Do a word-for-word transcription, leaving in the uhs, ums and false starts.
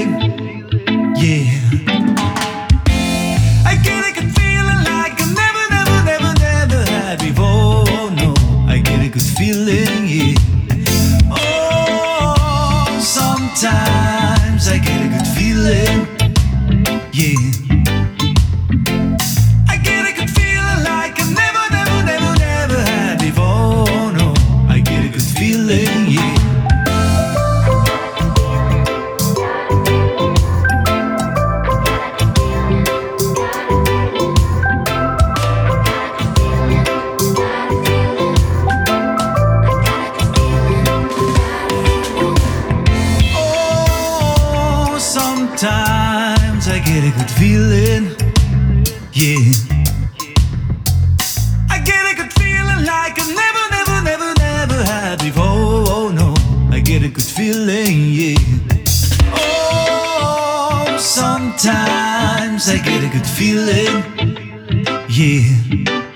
Yeah. I get a good feeling like I never, never, never, never had before. No, I get a good feeling, yeah. Oh, sometimes I get a good feeling, yeah. I get a good feeling like I never, never, never, never had before. No, I get a good feeling, yeah. Sometimes I get a good feeling, yeah. I get a good feeling like I never, never, never, never had before. Oh no, I get a good feeling, yeah. Oh, sometimes I get a good feeling, yeah.